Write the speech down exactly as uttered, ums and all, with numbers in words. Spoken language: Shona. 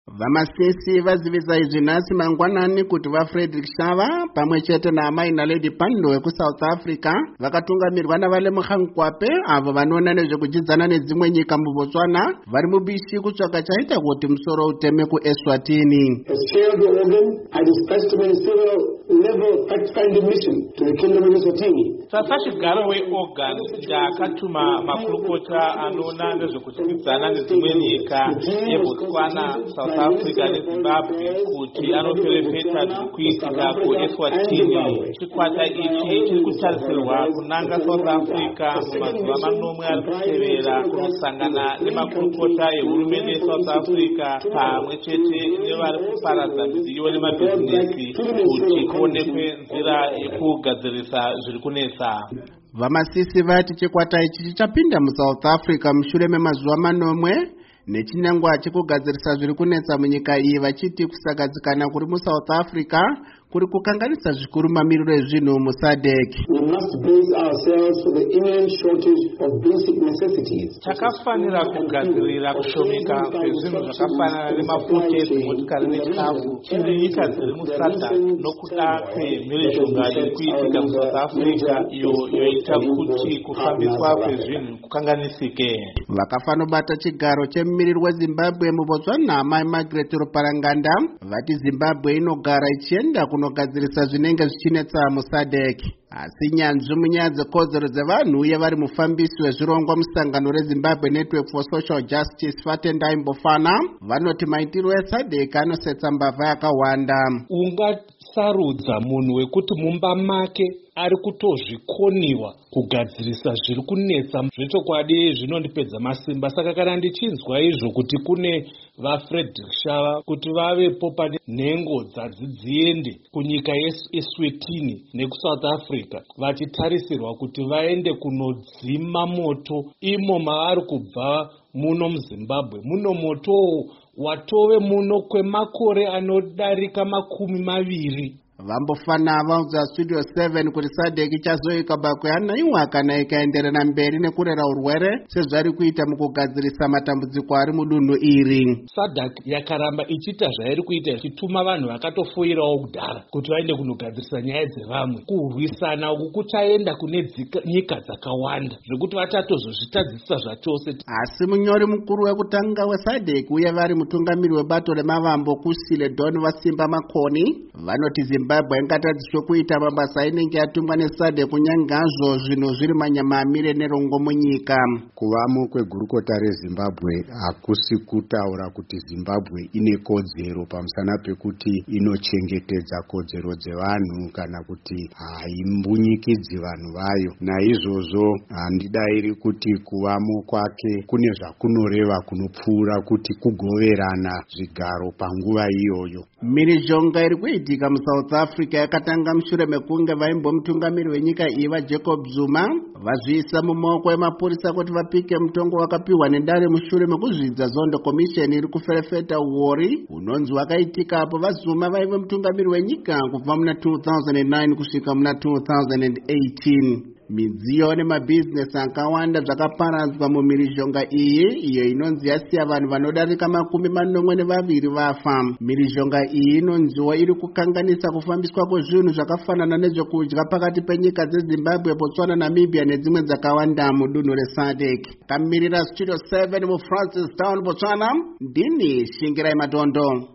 Vamasisi vazivisa izvi nhasi mangwanani kuti vaFrederick Shava pamwe chete naamai naLady Pandor weku South Africa vakatungamirwa naValemoga Nkwape avo vanoona nezvekudzidzana nedzimwe nyika muBotswana vari mubishi kutsvaka chaita kuti musoro uteme kuEswatini. As chair of the organ, I dispatched a ministerial level fact-finding mission to the Kingdom of Eswatini. Sasachigaro weorgan ndakatuma makurukota anoona nezvekudzidzana nedzimwe nyika yeBotswana, South Africa neZimbabwe kuti anoperefeta zvikuitika kuEswatini. Chikwata ichi chiri kutarisirwa kunanga South Africa mumazuva manomwe ari kutevera kunosangana nemakurukota ehurumende yeSouth Africa pamwe chete nevari kuparadza midziyo nemabhizinesi kuti kuonekwe nzira yekugadzirisa zviri kunetsa. Vamasisi vati chikwata ichi chichapinda muSouth Africa mushure memazuva manomwe nechinangwa chekugadzirisa zviri kunetsa munyika iyi vachiti kusagadzikana kuri muSouth Africa kuri kukanganisa zvikuru mamiriro ezvinhu muSADC. We must brace ourselves for the imminent shortage of basic necessities. Takafanira kugadzirira kushomeka kwezvinhu zvakafanana nemafuta edzimotikari nechikafu chiri nyika dziri musadha nokuda kwemhirizhonga iri kuitika muSouth Africa iyo yoita kuti kufambiswa kwezvinhu kukanganisike. Vakafanobata chigaro chemumiriri weZimbabwe muBotswana amai Margaret Ruparanganda vati Zimbabwe inogara ichienda kunogadzirisa zvinenge zvichinetsa muSADC. Asi nyanzvi munyaya dzekodzero dzevanhu uye vari mufambisi wezvirongwa musangano reZimbabwe Network for Social Justice Fatendai Mbofana vanoti maitiro eSADC anosetsa mbavha yakawanda. Ungasarudza munhu wekuti mumba make ari kutozvikoniwa kugadzirisa zviri kunetsa zvechokwadi zvinondipedza masimba. Saka kana ndichinzwa izvo kuti kune vaFrederick Shava kuti vavepo pane nhengo dzadzidziende kunyika yeEswatini nekuSouth Africa vachitarisirwa kuti vaende kunodzima moto imo mavari kubva muno muZimbabwe. Muno moto watove muno kwemakore anodarika makumi maviri. Vambofana vaudza Studio seven kuti SADC ichazoika bakwe anaiwa kana ikaenderera mberi nekurera urwere sezvari kuita mukugadzirisa matambudziko ari mudunhu iri. SADC yakaramba ichita zvairi kuita ichituma vanhu vakatofoirawo kudhara kuti vaende kunogadzirisa nyaya dzevamwe. Kurwisana uku kuchaenda kune nyika dzakawanda zvekuti vatatozozvitadzisa zvachose. Asi munyori mukuru wekutanga weSADC uye vari mutungamiri webato remavambo Kusile Don Vasimba Makoni vanoti Zimbabwe ingatadziswe kuita mabasa inenge yatumwa neSADC kunyangazvo zvinhu zviri manyama amire nerongo munyika. Kuvamo kwegurukota reZimbabwe hakusi kutaura kuti Zimbabwe ine kodzero pamusana pekuti inochengetedza kodzero dzevanhu kana kuti haimbunyikidzi vanhu vayo. Naizvozvo handidairi kuti kuvamo kwake kune zvakunoreva kunopfuura kuti kugoverana zvigaro panguva iyoyo. Mhirizhonga iri kuitika muSouth Africa yakatanga mushure mekunge vaimbomutungamiri wenyika iyi vaJacob Zuma vazviisa mumaoko emapurisa kuti vapike mutongo wakapiwa nendare mushure mekuzvidza Zondo Commission iri kuferefeta uori unonzi wakaitika apo vaZuma vaive mutungamiri wenyika kubva muna two thousand nine kusvika muna two thousand eighteen. Midziyo nemabhizinesi akawanda zvakaparadzwa mumhirizhonga iyi iyo inonzi yasiya vanhu vanodarika makumi manomwe nevaviri vafa. Mhirizhonga iyi inonziwa iri kukanganisa kufambiswa kwezvinhu zvakafanana nezvekudya pakati penyika dzeZimbabwe, Botswana, Namibia nedzimwe dzakawanda mudunhu reSADC. Kamirira Studio seven muFrancis Town, Botswana, ndini Shingirai Matondo.